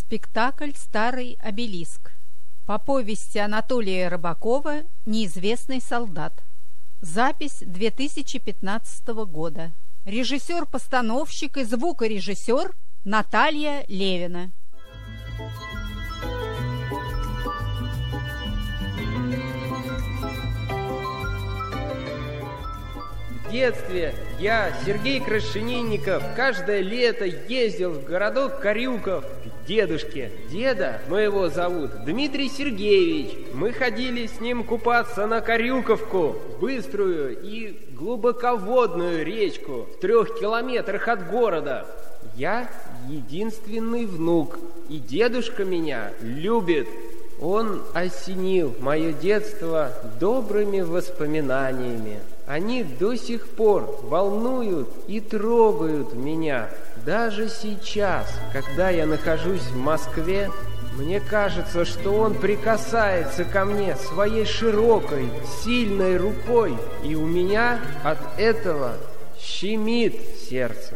Спектакль «Старый обелиск» по повести Анатолия Рыбакова «Неизвестный солдат». Запись 2015 года. Режиссер-постановщик и звукорежиссер Наталья Левина. В детстве я, Сергей Крашенинников, каждое лето ездил в городок Корюков к дедушке. Деда моего зовут Дмитрий Сергеевич. Мы ходили с ним купаться на Корюковку, быструю и глубоководную речку в 3 километрах от города. Я единственный внук, и дедушка меня любит. Он осенил мое детство добрыми воспоминаниями. Они до сих пор волнуют и трогают меня. Даже сейчас, когда я нахожусь в Москве, мне кажется, что он прикасается ко мне своей широкой, сильной рукой, и у меня от этого щемит сердце.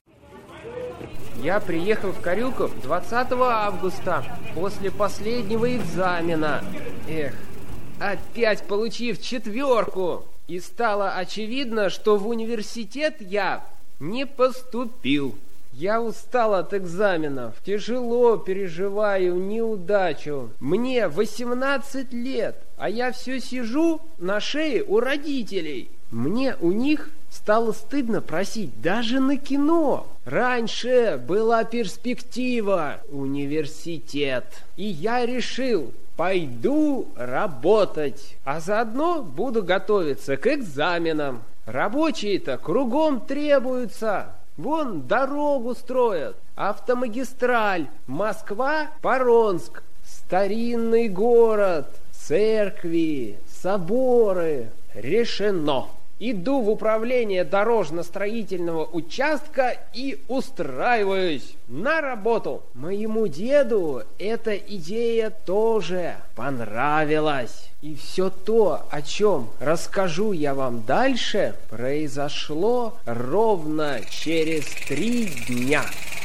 Я приехал в Корюков 20 августа, после последнего экзамена. Опять получив 4. И стало очевидно, что в университет я не поступил. Я устал от экзаменов, тяжело переживаю неудачу. Мне 18 лет, а я все сижу на шее у родителей. Мне у них стало стыдно просить даже на кино. Раньше была перспектива — университет. И я решил: пойду работать, а заодно буду готовиться к экзаменам. Рабочие-то кругом требуются. Вон дорогу строят, автомагистраль Москва-Паронск, старинный город, церкви, соборы. Решено. Иду в управление дорожно-строительного участка и устраиваюсь на работу. Моему деду эта идея тоже понравилась. И все то, о чем расскажу я вам дальше, произошло ровно через 3 дня.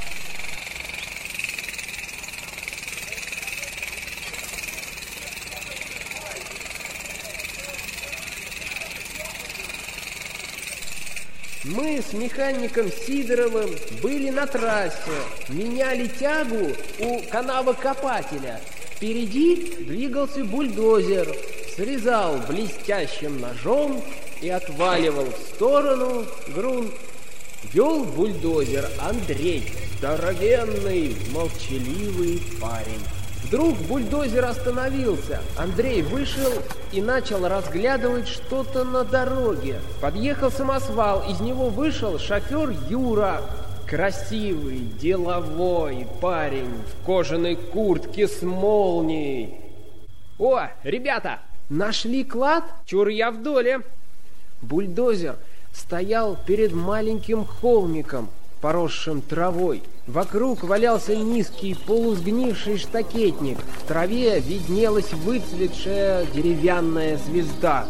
Мы с механиком Сидоровым были на трассе, меняли тягу у канавокопателя. Впереди двигался бульдозер, срезал блестящим ножом и отваливал в сторону грунт. Вел бульдозер Андрей, здоровенный, молчаливый парень. Вдруг бульдозер остановился. Андрей вышел и начал разглядывать что-то на дороге. Подъехал самосвал, из него вышел шофер Юра. Красивый, деловой парень в кожаной куртке с молнией. О, ребята, нашли клад? Чур я в доле. Бульдозер стоял перед маленьким холмиком, поросшим травой. Вокруг валялся низкий полусгнивший штакетник. В траве виднелась выцветшая деревянная звезда.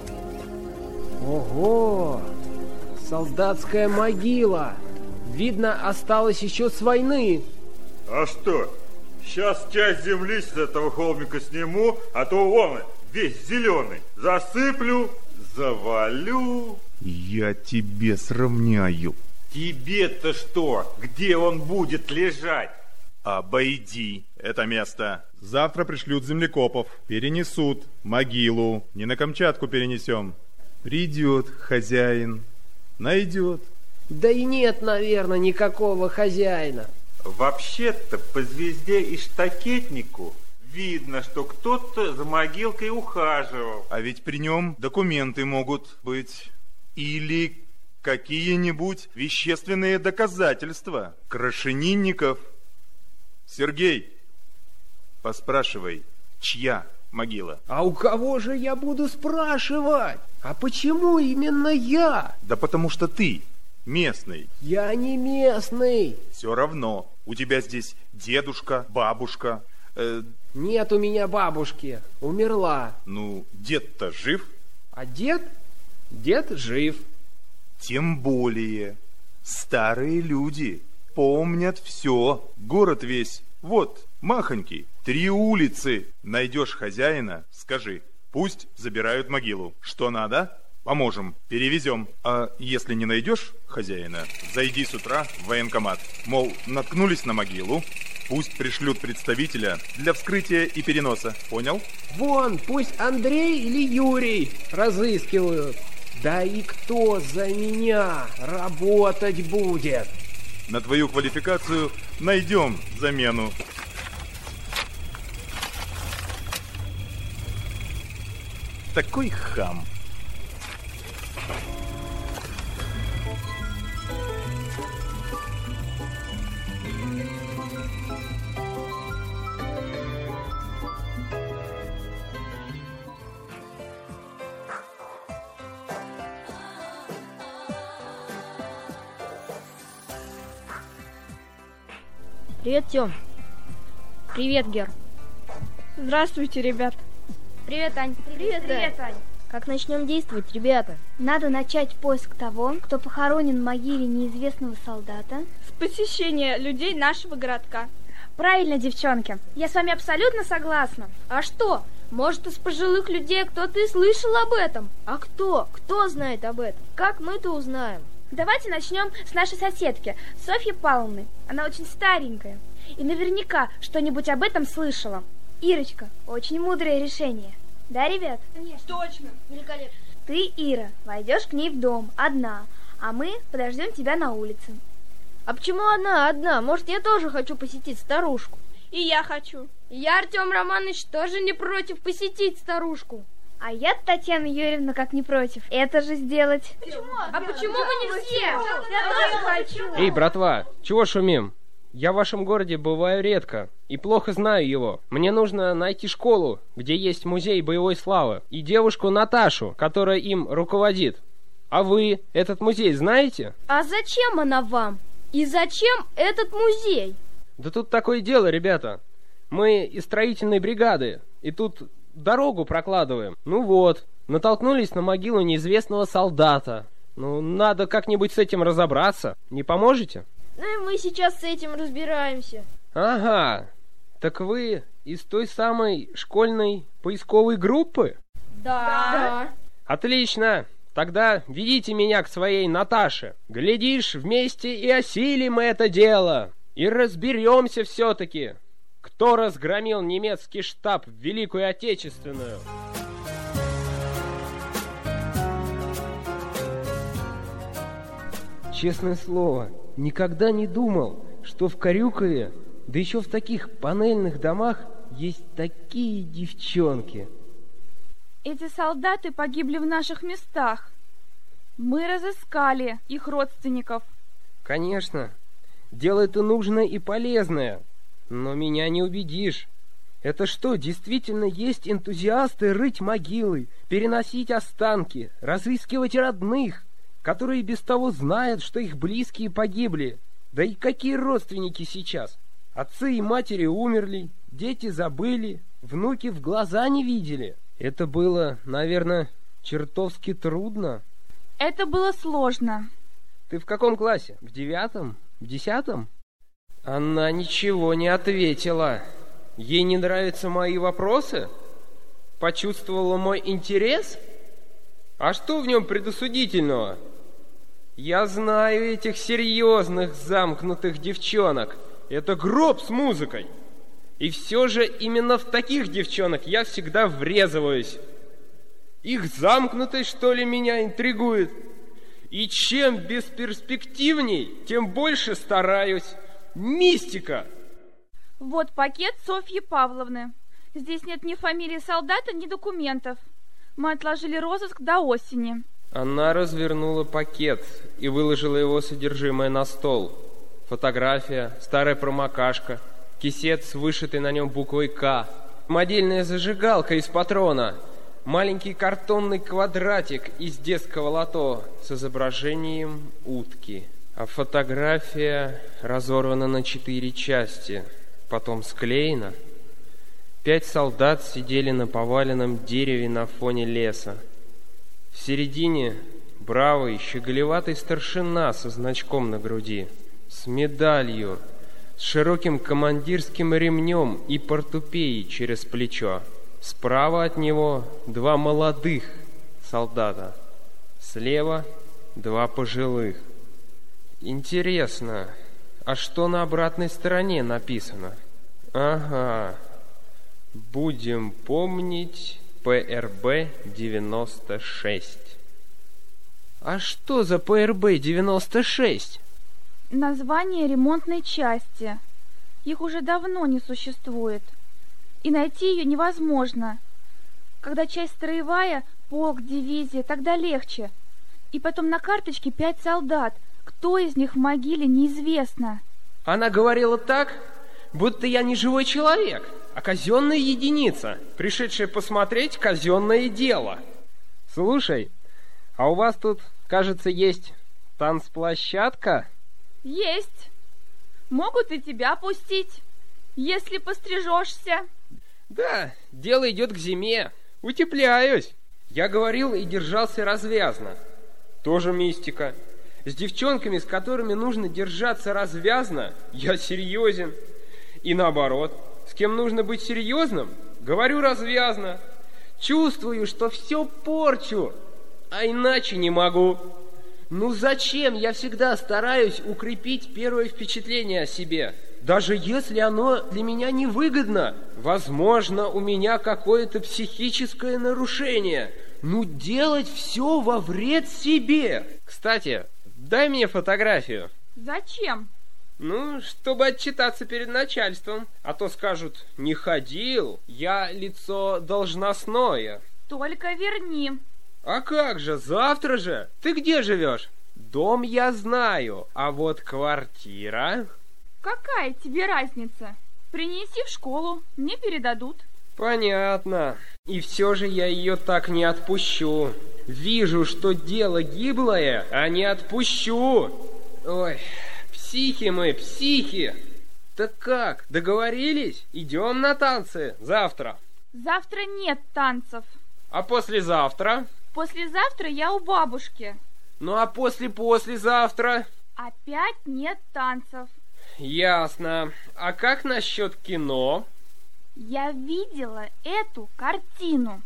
Ого! Солдатская могила! Видно, осталось еще с войны. А что? Сейчас часть земли с этого холмика сниму, а то он весь зеленый. Засыплю, завалю. Я тебе сравняю. Тебе-то что? Где он будет лежать? Обойди это место. Завтра пришлют землекопов. Перенесут могилу. Не на Камчатку перенесем. Придет хозяин. Найдет. Да и нет, наверное, никакого хозяина. Вообще-то по звезде и штакетнику видно, что кто-то за могилкой ухаживал. А ведь при нем документы могут быть. Или какие-нибудь вещественные доказательства. Крашенинников. Сергей, поспрашивай, чья могила? А у кого же я буду спрашивать? А почему именно я? Да потому что ты местный. Я не местный. Все равно. У тебя здесь дедушка, бабушка. Нет у меня бабушки. Умерла. Ну, дед-то жив? А дед? Дед жив. Тем более. Старые люди помнят все. Город весь, вот, махонький, 3 улицы. Найдешь хозяина, скажи, пусть забирают могилу. Что надо? Поможем, перевезем. А если не найдешь хозяина, зайди с утра в военкомат. Мол, наткнулись на могилу, пусть пришлют представителя для вскрытия и переноса. Понял? Вон, пусть Андрей или Юрий разыскивают. Да и кто за меня работать будет? На твою квалификацию найдем замену. Такой хам. Привет, Тём. Привет, Гер. Здравствуйте, ребят. Привет, Ань. Привет, Ань. Как начнем действовать, ребята? Надо начать поиск того, кто похоронен в могиле неизвестного солдата. С посещения людей нашего городка. Правильно, девчонки. Я с вами абсолютно согласна. А что? Может, из пожилых людей кто-то и слышал об этом? А кто? Кто знает об этом? Как мы-то узнаем? Давайте начнем с нашей соседки, Софьи Павловны. Она очень старенькая и наверняка что-нибудь об этом слышала. Ирочка, очень мудрое решение. Да, ребят? Конечно. Точно. Великолепно. Ты, Ира, войдешь к ней в дом одна, а мы подождем тебя на улице. А почему она одна? Может, я тоже хочу посетить старушку? И я хочу. Я, Артем Романович, тоже не против посетить старушку. А я, Татьяна Юрьевна, как не против это же сделать. А почему мы не все? Я тоже хочу. Эй, братва, чего шумим? Я в вашем городе бываю редко и плохо знаю его. Мне нужно найти школу, где есть музей боевой славы, и девушку Наташу, которая им руководит. А вы этот музей знаете? А зачем она вам? И зачем этот музей? Да тут такое дело, ребята. Мы из строительной бригады, и тут дорогу прокладываем. Ну вот, натолкнулись на могилу неизвестного солдата. Ну, надо как-нибудь с этим разобраться. Не поможете? Ну и мы сейчас с этим разбираемся. Ага, так вы из той самой школьной поисковой группы? Да. Отлично, тогда ведите меня к своей Наташе. Глядишь, вместе и осилим это дело. И разберемся все-таки, кто разгромил немецкий штаб в Великую Отечественную. Честное слово, никогда не думал, что в Карюкове, да еще в таких панельных домах, есть такие девчонки. Эти солдаты погибли в наших местах. Мы разыскали их родственников. Конечно, дело это нужное и полезное, но меня не убедишь. Это что, действительно есть энтузиасты рыть могилы, переносить останки, разыскивать родных, которые без того знают, что их близкие погибли? Да и какие родственники сейчас? Отцы и матери умерли, дети забыли, внуки в глаза не видели. Это было, наверное, чертовски трудно. Это было сложно. Ты в каком классе? В 9? В 10? Она ничего не ответила. Ей не нравятся мои вопросы? Почувствовала мой интерес? А что в нем предосудительного? Я знаю этих серьезных замкнутых девчонок. Это гроб с музыкой. И все же именно в таких девчонок я всегда врезываюсь. Их замкнутость, что ли, меня интригует? И чем бесперспективней, тем больше стараюсь. Мистика! Вот пакет Софьи Павловны. Здесь нет ни фамилии солдата, ни документов. Мы отложили розыск до осени. Она развернула пакет и выложила его содержимое на стол. Фотография, старая промокашка, кисет с вышитой на нем буквой «К», модельная зажигалка из патрона, маленький картонный квадратик из детского лото с изображением утки. А фотография разорвана на 4 части, потом склеена. 5 солдат сидели на поваленном дереве на фоне леса. В середине бравый, щеголеватый старшина со значком на груди. с медалью, с широким командирским ремнем и портупеей через плечо. Справа от него 2 молодых солдата, слева 2 пожилых. Интересно, а что на обратной стороне написано? Ага, будем помнить ПРБ-96. А что за ПРБ-96? Название ремонтной части. Их уже давно не существует. И найти ее невозможно. Когда часть строевая, полк, дивизия, тогда легче. И потом на карточке 5 солдат. Кто из них в могиле, неизвестно. Она говорила так, будто я не живой человек, а казенная единица, пришедшая посмотреть казенное дело. Слушай, а у вас тут, кажется, есть танцплощадка? Есть. Могут и тебя пустить, если пострижешься. Да, дело идет к зиме. Утепляюсь. Я говорил и держался развязно. Тоже мистика. С девчонками, с которыми нужно держаться развязно, я серьезен. И наоборот, с кем нужно быть серьезным, говорю развязно. Чувствую, что все порчу, а иначе не могу. Ну зачем я всегда стараюсь укрепить первое впечатление о себе? Даже если оно для меня невыгодно. Возможно, у меня какое-то психическое нарушение. Ну, делать все во вред себе. Кстати, дай мне фотографию. Зачем? Ну, чтобы отчитаться перед начальством. А то скажут, не ходил, я лицо должностное. Только верни. А как же, завтра же? Ты где живешь? Дом я знаю, а вот квартира... Какая тебе разница? Принеси в школу, мне передадут. Понятно. И все же я ее так не отпущу. Вижу, что дело гиблое, а не отпущу. Ой, психи мы, психи. Так как, договорились? Идем на танцы завтра. Завтра нет танцев. А послезавтра? Послезавтра я у бабушки. Ну а послезавтра? Опять нет танцев. Ясно. А как насчет кино? Я видела эту картину.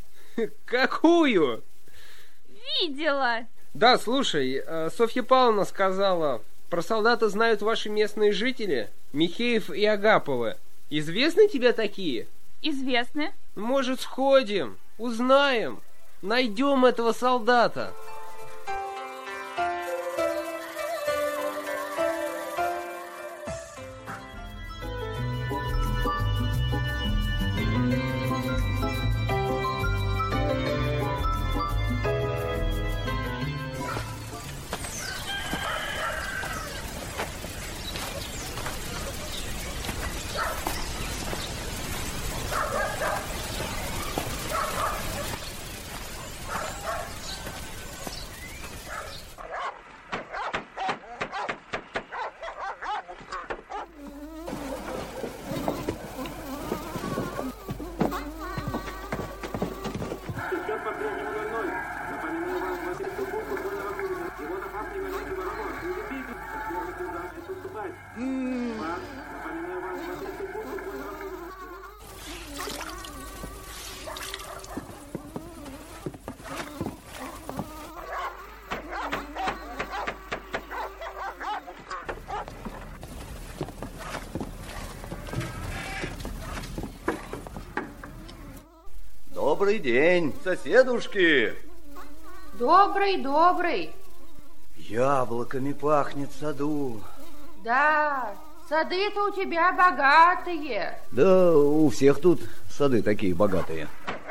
Какую? Видела. Да, слушай, Софья Павловна сказала, про солдата знают ваши местные жители, Михеев и Агаповы. Известны тебе такие? Известны. Может, сходим, узнаем, найдем этого солдата. Добрый день, соседушки. Добрый. Яблоками пахнет в саду. Да, сады-то у тебя богатые. Да, у всех тут сады такие богатые.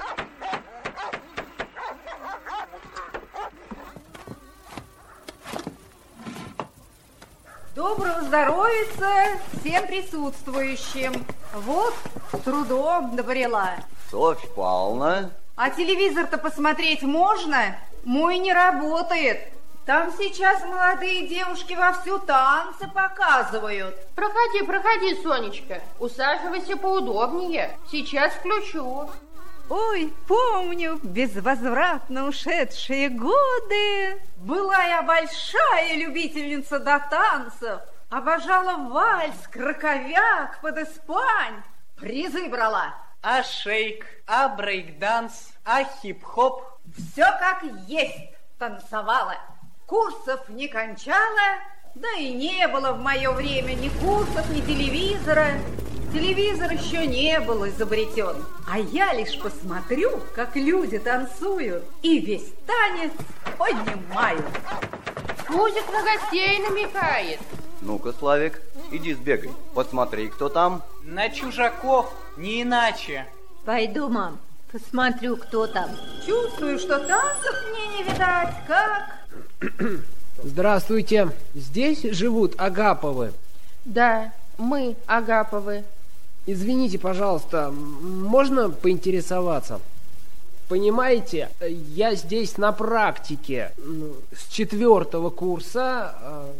Доброго здоровья всем присутствующим. Вот, с трудом добрела. Софья Павловна. А телевизор-то посмотреть можно? Мой не работает. Там сейчас молодые девушки вовсю танцы показывают. Проходи, Сонечка. Усаживайся поудобнее. Сейчас включу. Ой, помню безвозвратно ушедшие годы. Была я большая любительница до танцев. Обожала вальс, краковяк, подиспань. Призы брала. А шейк, а брейк-данс, а хип-хоп? Все как есть танцевала. Курсов не кончала, да и не было в мое время ни курсов, ни телевизора. Телевизор еще не был изобретен. А я лишь посмотрю, как люди танцуют, и весь танец поднимаю. Фузик на гостей намекает. Ну-ка, Славик, иди сбегай, посмотри, кто там. На чужаков, не иначе. Пойду, мам, посмотрю, кто там. Чувствую, что танцев мне не видать, как... Здравствуйте. Здесь живут Агаповы? Да, мы Агаповы. Извините, пожалуйста, можно поинтересоваться? Понимаете, я здесь на практике с 4-го курса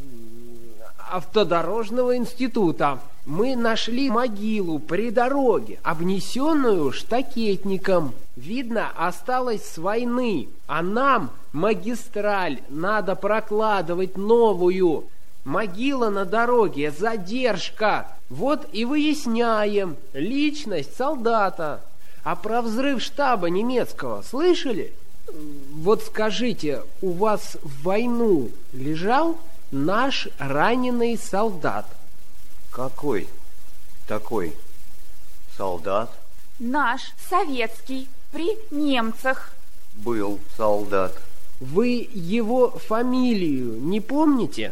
автодорожного института. Мы нашли могилу при дороге, обнесенную штакетником. Видно, осталось с войны, а нам магистраль надо прокладывать новую. Могила на дороге, задержка. Вот и выясняем личность солдата. А про взрыв штаба немецкого слышали? Вот скажите, у вас в войну лежал наш раненый солдат? Какой такой солдат? Наш, советский, при немцах. Был солдат. Вы его фамилию не помните?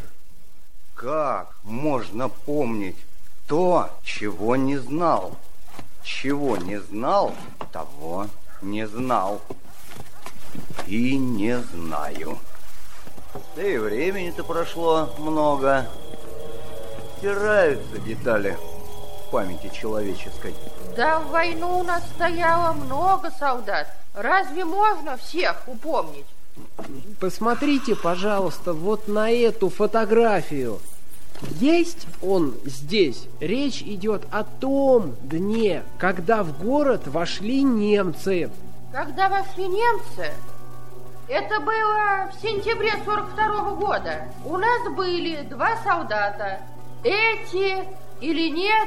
Как можно помнить то, чего не знал? Чего не знал, того не знал. И не знаю. Да и времени-то прошло много. Стираются детали в памяти человеческой. Да, в войну у нас стояло много солдат. Разве можно всех упомнить? Посмотрите, пожалуйста, вот на эту фотографию. Есть он здесь? Речь идет о том дне, когда в город вошли немцы. Когда вошли немцы? Это было в сентябре 42-го года. У нас были 2 солдата. Эти или нет,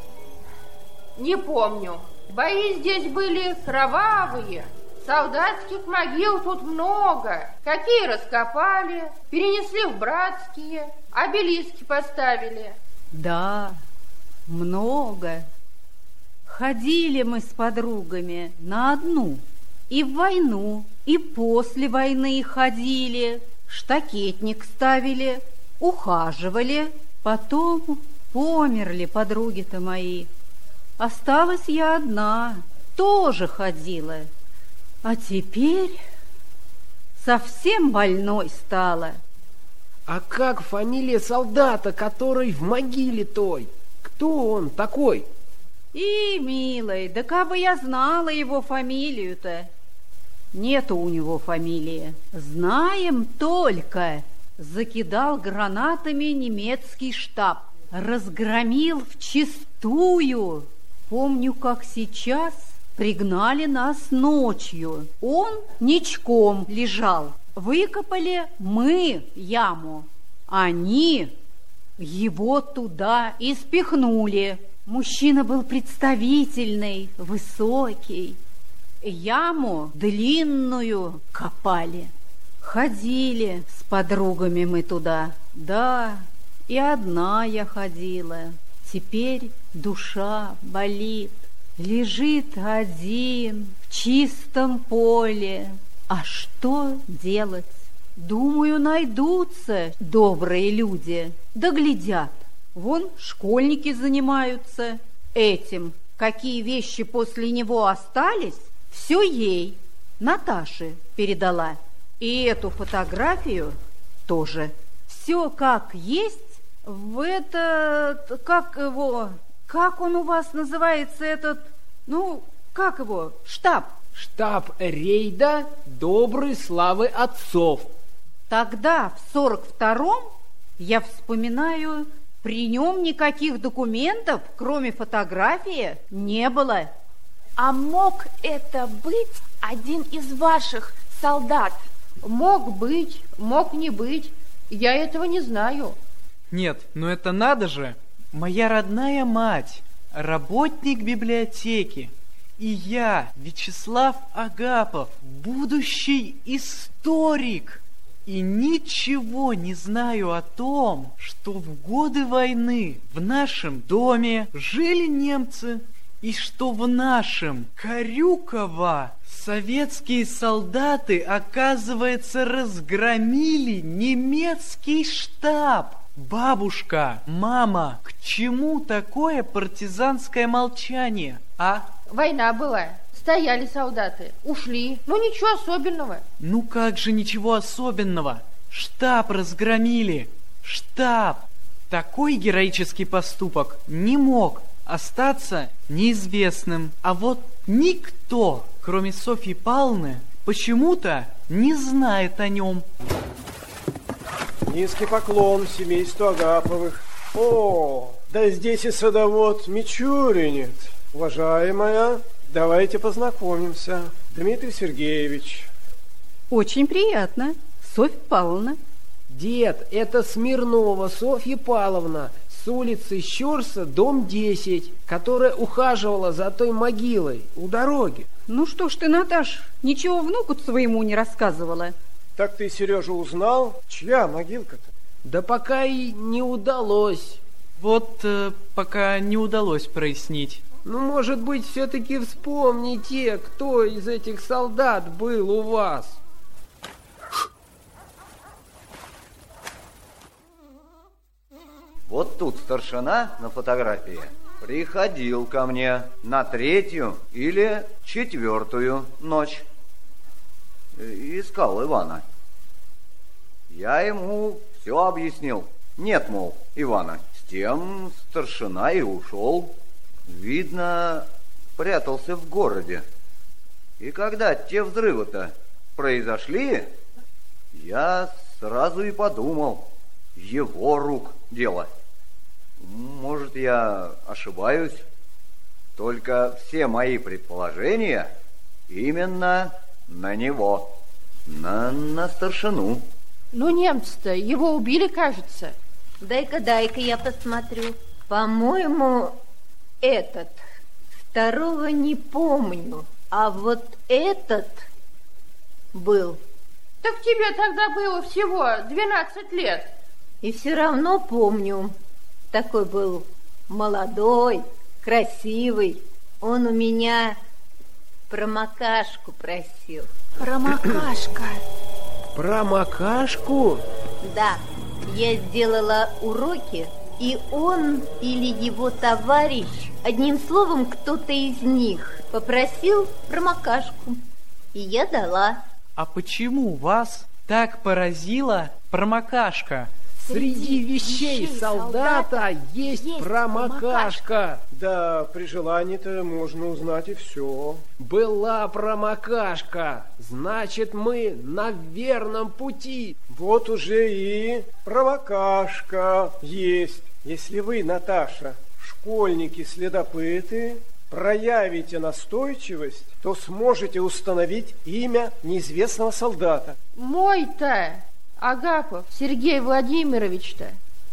не помню. Бои здесь были кровавые. Солдатских могил тут много. Какие раскопали, перенесли в братские, обелиски поставили. Да, много. Ходили мы с подругами на одну. И в войну, и после войны ходили. Штакетник ставили, ухаживали. Потом померли подруги-то мои. Осталась я одна, тоже ходила. А теперь совсем больной стала. А как фамилия солдата, который в могиле той? Кто он такой? И, милый, да кабы я знала его фамилию-то. Нету у него фамилии. Знаем только, закидал гранатами немецкий штаб. Разгромил вчистую. Помню, как сейчас пригнали нас ночью. Он ничком лежал. Выкопали мы яму. Они его туда и спихнули. Мужчина был представительный, высокий. Яму длинную копали. Ходили с подругами мы туда. Да, и одна я ходила. Теперь душа болит. Лежит один в чистом поле. А что делать? Думаю, найдутся добрые люди. Да глядят. Вон школьники занимаются этим. Какие вещи после него остались, все ей, Наташе, передала. И эту фотографию тоже. Все как есть в этот, как он у вас называется, этот, как его, штаб? Штаб рейда доброй славы отцов. Тогда в 42-м, я вспоминаю, при нем никаких документов, кроме фотографии, не было. А мог это быть один из ваших солдат? Мог быть, мог не быть. Я этого не знаю. Нет, ну это надо же! Моя родная мать, работник библиотеки, и я, Вячеслав Агапов, будущий историк, и ничего не знаю о том, что в годы войны в нашем доме жили немцы, и что в нашем Корюково советские солдаты, оказывается, разгромили немецкий штаб. Бабушка, мама, к чему такое партизанское молчание, а? Война была. Стояли солдаты, ушли. Ну, ничего особенного. Ну, как же ничего особенного? Штаб разгромили. Штаб. Такой героический поступок не мог остаться неизвестным. А вот никто, кроме Софьи Павловны, почему-то не знает о нем. Низкий поклон семейству Агаповых. О, да здесь и садовод Мичуринец. Уважаемая, давайте познакомимся. Дмитрий Сергеевич. Очень приятно. Софья Павловна. Дед, это Смирнова Софья Павловна с улицы Щурса, дом 10, которая ухаживала за той могилой у дороги. Ну что ж ты, Наташ, ничего внуку своему не рассказывала? Так ты, Сережа, узнал, чья могилка-то? Да пока и не удалось. Вот пока не удалось прояснить. Ну, может быть, все-таки вспомните, кто из этих солдат был у вас. Вот тут старшина на фотографии приходил ко мне на 3-ю или 4-ю ночь. Искал Ивана. Я ему все объяснил. Нет, мол, Ивана. С тем старшина и ушел. Видно, прятался в городе. И когда те взрывы-то произошли, я сразу и подумал, его рук дело. Может, я ошибаюсь, только все мои предположения именно на него, на старшину. Ну, немцы-то его убили, кажется. Дай-ка я посмотрю. По-моему, этот. Второго не помню. А вот этот был. Так тебе тогда было всего 12 лет. И все равно помню. Такой был молодой, красивый. Он у меня промокашку просил. Промокашка. Промокашку? Да. Я сделала уроки, и он или его товарищ, одним словом, кто-то из них, попросил промокашку. И я дала. А почему вас так поразила промокашка? Среди вещей солдата есть промокашка. Да, при желании-то можно узнать и все. Была промокашка, значит, мы на верном пути. Вот уже и промокашка есть. Если вы, Наташа, школьники-следопыты, проявите настойчивость, то сможете установить имя неизвестного солдата. Мой-то Агапов Сергей Владимирович-то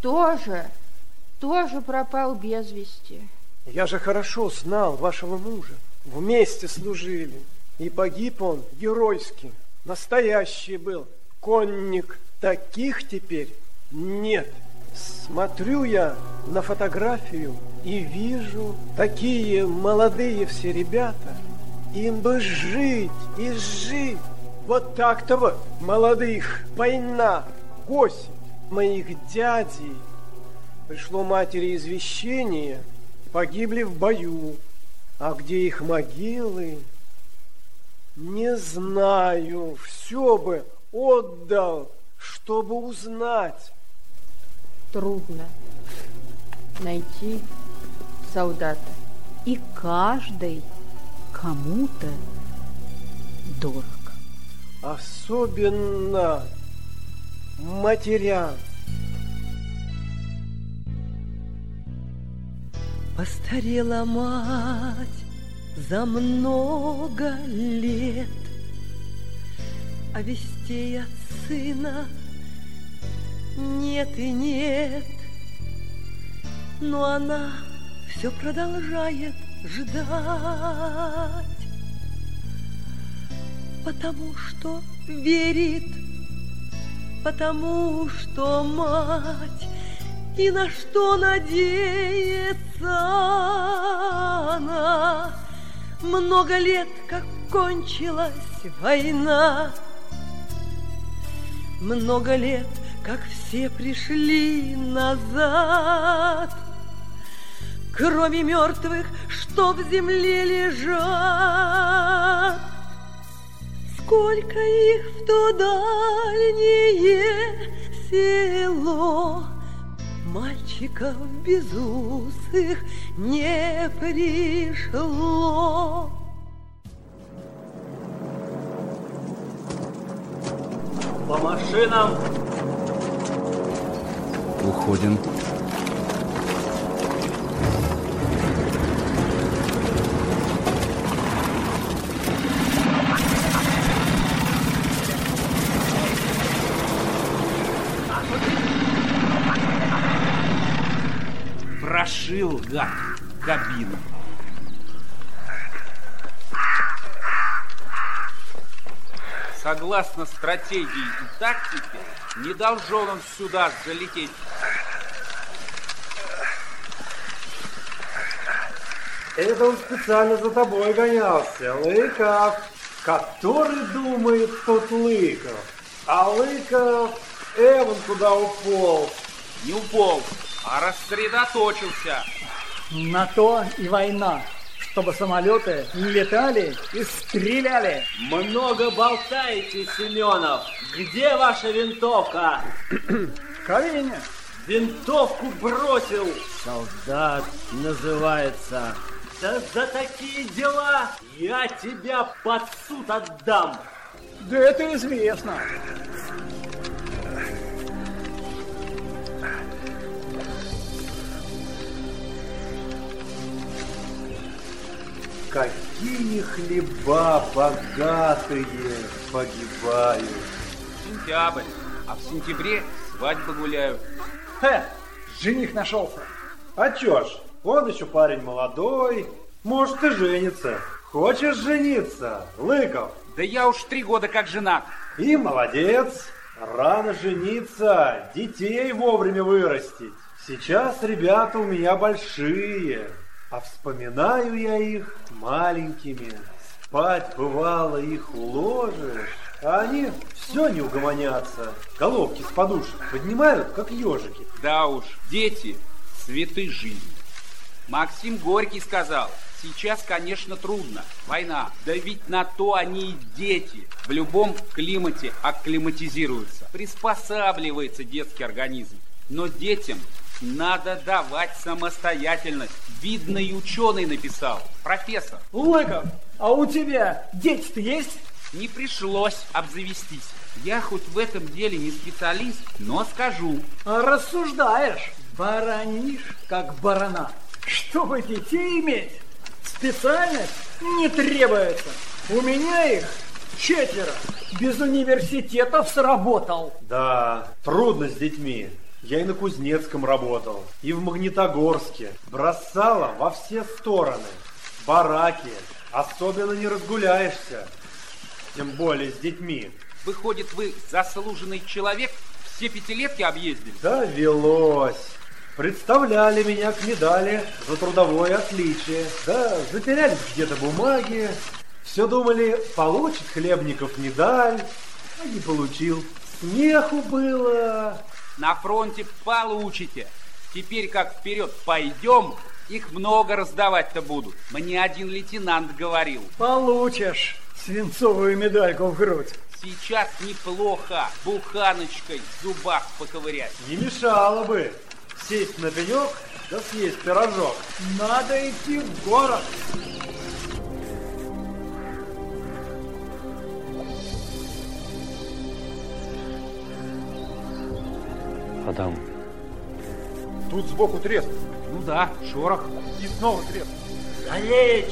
тоже пропал без вести. Я же хорошо знал вашего мужа. Вместе служили. И погиб он геройски. Настоящий был конник. Таких теперь нет. Смотрю я на фотографию и вижу такие молодые все ребята. Им бы жить и жить. Вот так-то вот, молодых, война, осень. Моих дядей пришло матери извещение, погибли в бою. А где их могилы, не знаю. Все бы отдал, чтобы узнать. Трудно найти солдата. И каждый кому-то дорог. Особенно матерям. Постарела мать за много лет, а вестей от сына нет и нет. но она все продолжает ждать, потому что верит, потому что мать, и на что надеется она. Много лет, как кончилась война, много лет, как все пришли назад, кроме мертвых, что в земле лежат. Сколько их в то дальнее село, мальчиков безусых не пришло. По машинам. Уходим. Прошил, гад, кабину. Согласно стратегии и тактике, не должен он сюда залететь. Это он специально за тобой гонялся, Лыков. Который думает тот Лыков? А Лыков, вон куда уполз. Не уполз, а рассредоточился. На то и война, чтобы самолеты летали и стреляли. Много болтаете, Семенов. Где ваша винтовка? В кабине. Винтовку бросил. Солдат называется. Да за такие дела я тебя под суд отдам. Да это известно. Какие хлеба богатые погибают. Сентябрь, а в сентябре свадьбы гуляют. Жених нашелся. А чё ж, он еще парень молодой, может и женится. Хочешь жениться, Лыков? Да я уж 3 года как женат. И молодец. Рано жениться, детей вовремя вырастить. Сейчас ребята у меня большие, а вспоминаю я их маленькими. Спать бывало их уложишь, а они все не угомонятся. Головки с подушек поднимают, как ежики. Да уж, дети – цветы жизни. Максим Горький сказал, сейчас, конечно, трудно, война. Да ведь на то они и дети. В любом климате акклиматизируются, приспосабливается детский организм. Но детям надо давать самостоятельность. Видный ученый написал, профессор. Лыков, а у тебя дети-то есть? Не пришлось обзавестись. Я хоть в этом деле не специалист, но скажу. Рассуждаешь, баранишь, как барана. Чтобы детей иметь, специальность не требуется. У меня их 4. Без университетов сработал. Да, трудно с детьми. Я и на Кузнецком работал, и в Магнитогорске. Бросала во все стороны. Бараки. Особенно не разгуляешься. Тем более с детьми. Выходит, вы заслуженный человек, все 5-летки объездили? Довелось. Представляли меня к медали за трудовое отличие. Да, затерялись где-то бумаги. Все думали, получит Хлебников медаль. А не получил. Смеху было. На фронте получите. Теперь как вперед пойдем, их много раздавать-то будут. Мне один лейтенант говорил. Получишь свинцовую медальку в грудь. Сейчас неплохо буханочкой в зубах поковырять. Не мешало бы сесть на пенек, да съесть пирожок. Надо идти в город. Адам. Тут сбоку треск. Ну да, шорох. И снова треск. Залечь!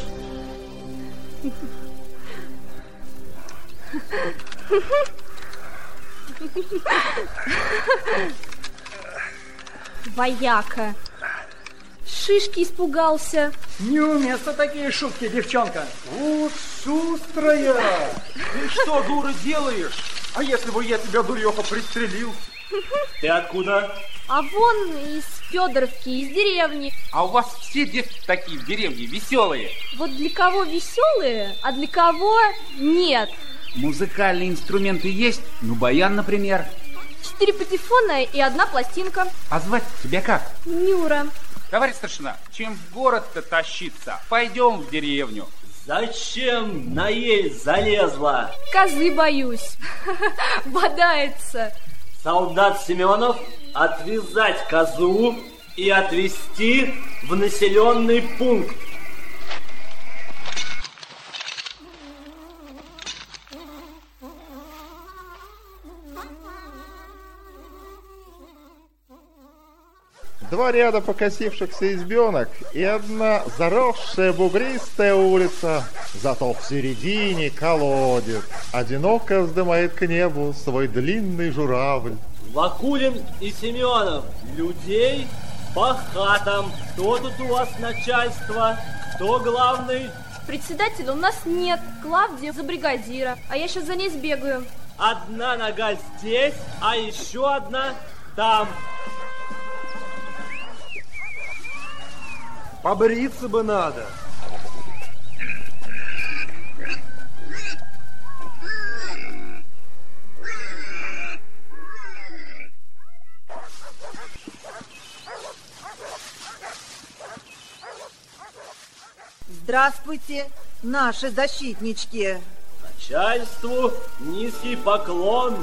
Вояка. шишки испугался. Неуместно такие шутки, девчонка. Вот шустрая. Ты что, дура, делаешь? А если бы я тебя, дуреха, пристрелил? Ты откуда? А вон из Федоровки, из деревни. А у вас все девки такие в деревне, веселые. Вот для кого веселые, а для кого нет. Музыкальные инструменты есть? Ну, баян, например. 4 патефона и 1 пластинка. А звать тебя как? Нюра. Товарищ старшина, чем в город-то тащиться? Пойдем в деревню. Зачем на ель залезла? Козы боюсь. Бодается. Солдат Семенов, отвязать козу и отвезти в населенный пункт. Два ряда покосившихся избенок и одна заросшая бугристая улица. Зато в середине колодец. Одиноко вздымает к небу свой длинный журавль. Вакулин и Семенов, людей по хатам. Кто тут у вас начальство? Кто главный? Председателя у нас нет. Клавдия за бригадира. А я сейчас за ней сбегаю. Одна нога здесь, а еще одна там. Побриться бы надо. Здравствуйте, наши защитнички. Начальству низкий поклон.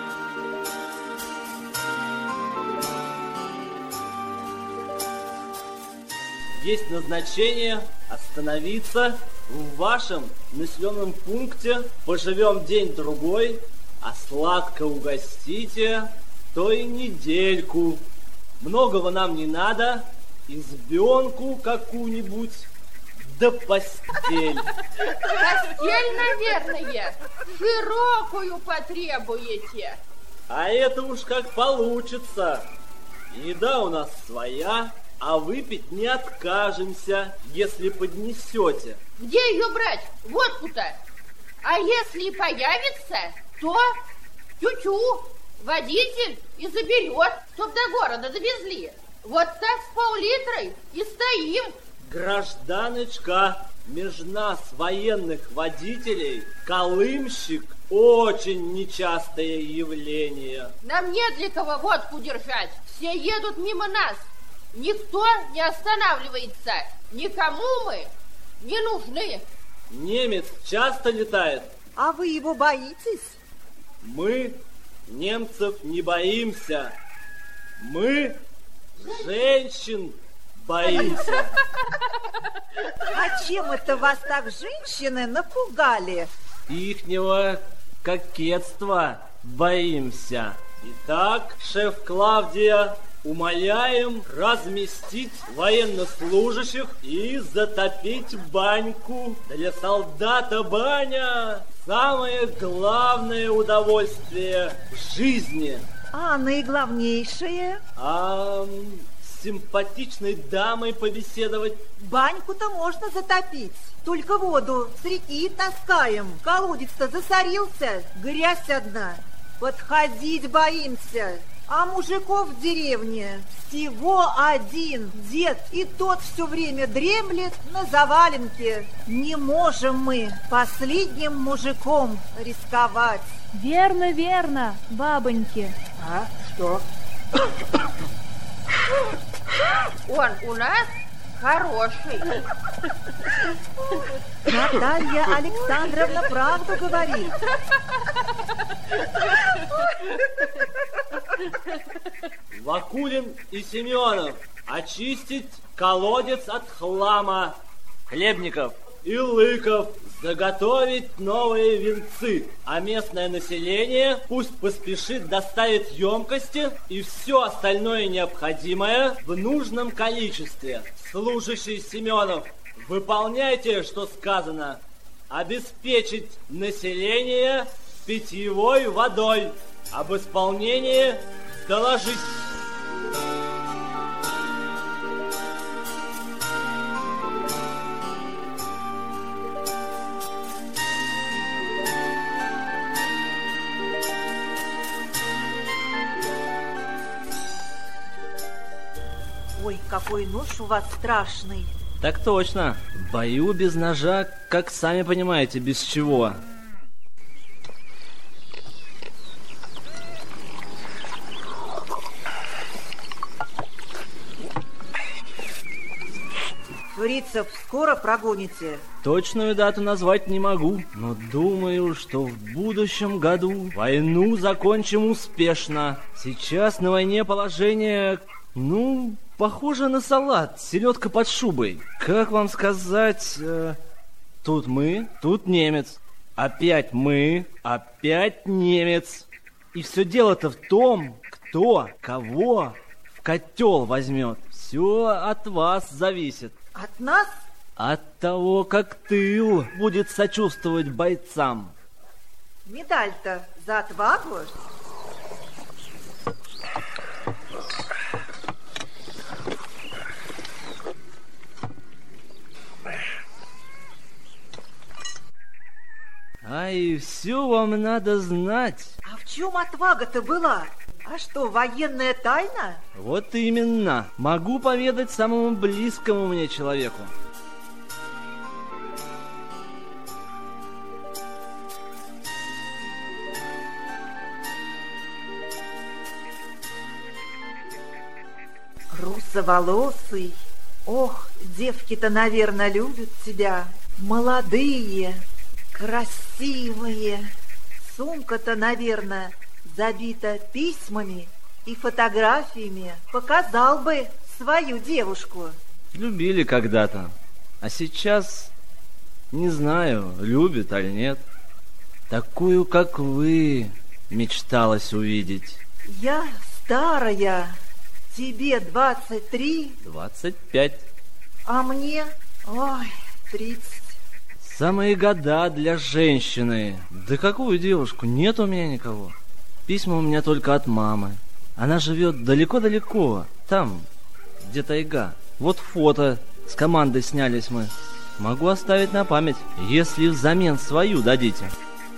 Есть назначение остановиться в вашем населенном пункте. Поживем день-другой, а сладко угостите, то и недельку. Многого нам не надо, избенку какую-нибудь, да постель. Постель, наверное, широкую потребуете. А это уж как получится. Еда у нас своя, а выпить не откажемся, если поднесете. Где ее брать? Водку-то. А если и появится, то тю-тю, водитель и заберет, чтоб до города довезли. Вот так с пол-литрой и стоим. Гражданочка, между нас, военных водителей, колымщик очень нечастое явление. Нам нет для кого водку держать. Все едут мимо нас. Никто не останавливается. Никому мы не нужны. Немец часто летает. А вы его боитесь? Мы немцев не боимся. Мы женщин боимся. А чем это вас так женщины напугали? Ихнего кокетства боимся. Итак, шеф Клавдия, умоляем разместить военнослужащих и затопить баньку. Для солдата баня – самое главное удовольствие в жизни. А наиглавнейшее? С симпатичной дамой побеседовать. Баньку-то можно затопить. Только воду с реки таскаем. Колодец-то засорился, грязь одна. Подходить боимся. А мужиков в деревне всего один дед, и тот все время дремлет на заваленке. Не можем мы последним мужиком рисковать. Верно, верно, бабоньки. А, что? Он у нас хороший. Наталья Александровна правду говорит. Вакулин и Семенов, очистить колодец от хлама. Хлебников и Лыков, заготовить новые венцы. А местное население пусть поспешит доставить емкости и все остальное необходимое в нужном количестве. Служащий Семенов, выполняйте, что сказано. Обеспечить население питьевой водой. Об исполнении доложить. какой нож у вас страшный. Так точно. В бою без ножа, как сами понимаете, без чего. Фрицев скоро прогоните? Точную дату назвать не могу, но думаю, что в будущем году войну закончим успешно. Сейчас на войне положение, похоже на салат, селедка под шубой. Как вам сказать, тут мы, тут немец. Опять мы, опять немец. И все дело-то в том, кто кого в котел возьмет. Все от вас зависит. От нас? От того, как тыл будет сочувствовать бойцам. Медаль-то за отвагу? Ай, все вам надо знать. А в чем отвага-то была? А что, военная тайна? Вот именно. Могу поведать самому близкому мне человеку. Русоволосый. Ох, девки-то, наверное, любят тебя. Молодые, красивые. Сумка-то, наверное, забита письмами и фотографиями. Показал бы свою девушку. Любили когда-то, а сейчас не знаю, любит или нет. Такую, как вы, мечталось увидеть. Я старая. Тебе 23? 25. А мне, 30. Самые года для женщины. Да какую девушку? Нет у меня никого. Письма у меня только от мамы. Она живет далеко-далеко. Там, где тайга. Вот фото. С командой снялись мы. Могу оставить на память, если взамен свою дадите.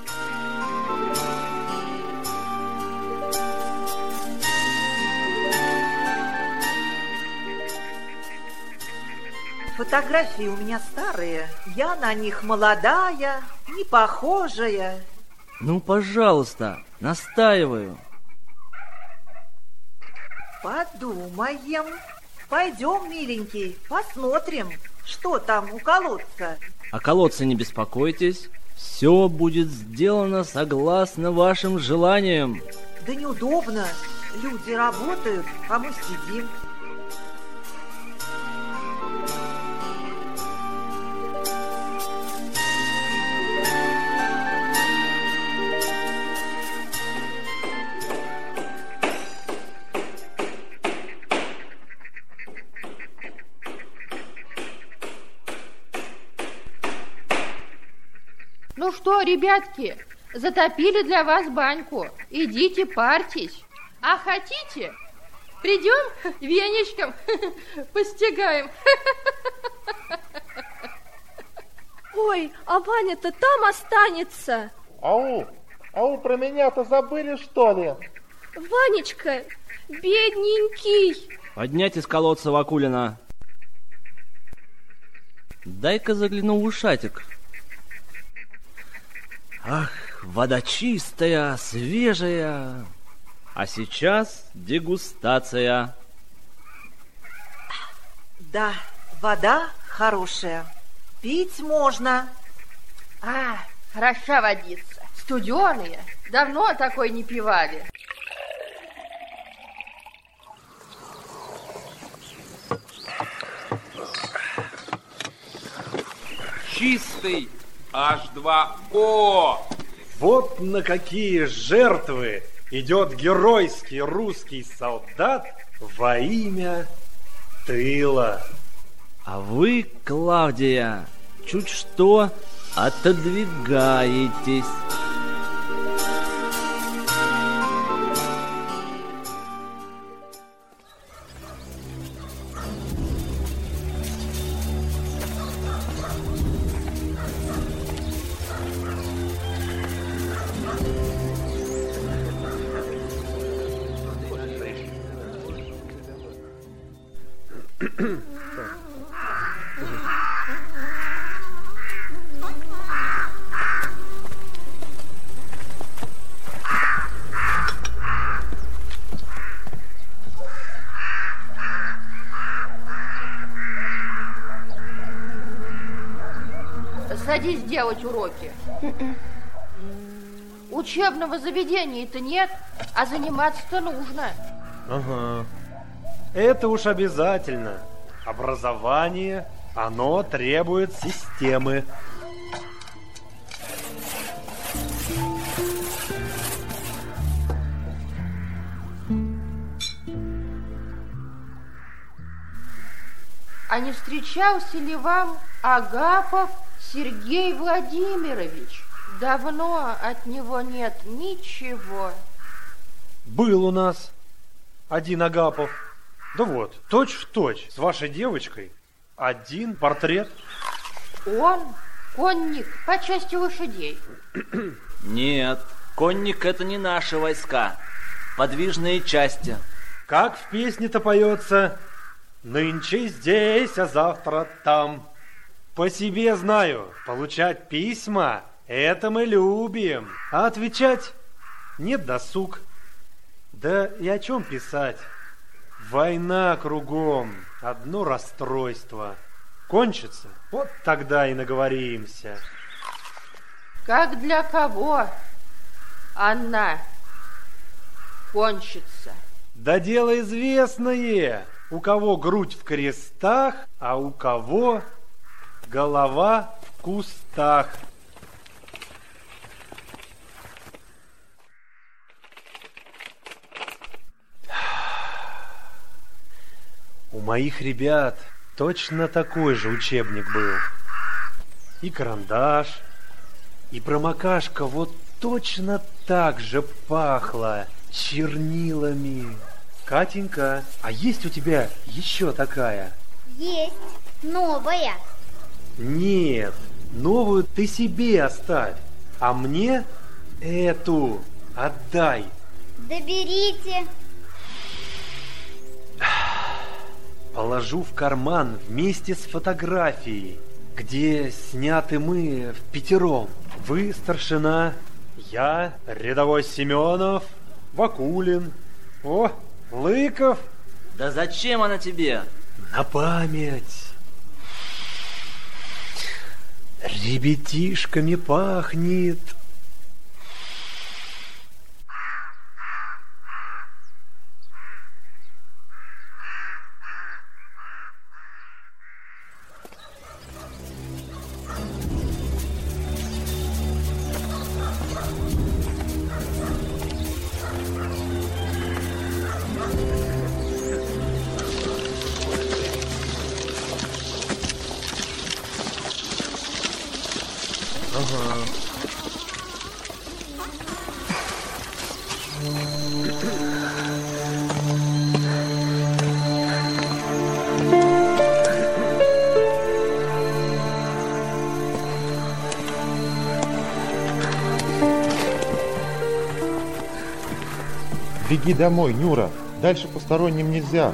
Фотографии у меня старые. Я на них молодая, не похожая. Ну, пожалуйста, настаиваю. Подумаем. Пойдем, миленький, посмотрим, что там у колодца. О колодце не беспокойтесь. Все будет сделано согласно вашим желаниям. Да неудобно. Люди работают, а мы сидим. Ну что, ребятки, затопили для вас баньку. Идите парьтесь. А хотите, придем веничком постигаем. Ой, а Ваня-то там останется. Ау, про меня-то забыли, что ли? Ванечка, бедненький. Поднять из колодца Вакулина. Дай-ка загляну в ушатик. Ах, вода чистая, свежая. А сейчас дегустация. Да, вода хорошая. Пить можно. Хороша водица. Студеная. Давно такой не пивали. Чистый H2O. Вот на какие жертвы идет геройский русский солдат во имя тыла. А вы, Клавдия, чуть что отодвигаетесь. Садись делать уроки. Учебного заведения-то нет, а заниматься-то нужно. Ага. Это уж обязательно. Образование, оно требует системы. А не встречался ли вам Агапов Сергей Владимирович? Давно от него нет ничего. Был у нас один Агапов. Да вот, точь-в-точь, с вашей девочкой. Один портрет. Он конник по части лошадей. Нет, конник — это не наши войска. Подвижные части. Как в песне-то поется: «Нынче здесь, а завтра там». По себе знаю, получать письма — это мы любим, а отвечать нет досуг. Да и о чем писать? Война кругом, одно расстройство. Кончится, вот тогда и наговоримся. Как для кого она кончится? Да дело известное, у кого грудь в крестах, а у кого голова в кустах. У моих ребят точно такой же учебник был. И карандаш, и промокашка вот точно так же пахла чернилами. Катенька, а есть у тебя еще такая? Есть. Новая. Нет, новую ты себе оставь, а мне эту отдай. Да берите. Положу в карман вместе с фотографией, где сняты мы впятером. Вы старшина, я рядовой Семенов, Вакулин, Лыков. Да зачем она тебе? На память. Ребятишками пахнет. Беги домой, Нюра. Дальше посторонним нельзя.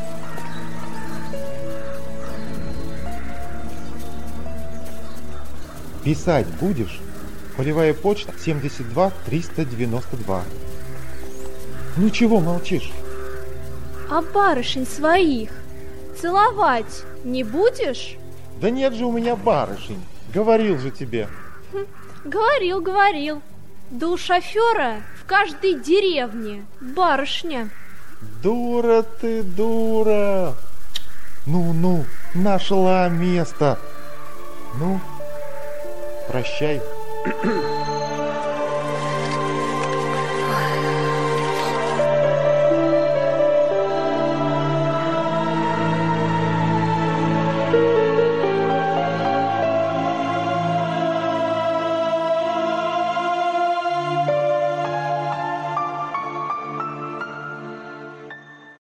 Писать будешь? Полевая почта 72 392. Ну чего молчишь? А барышень своих целовать не будешь? Да нет же у меня барышень. Говорил же тебе. Говорил. Да у шофера в каждой деревне барышня. Дура ты, дура. Ну, нашла место. Ну, прощай.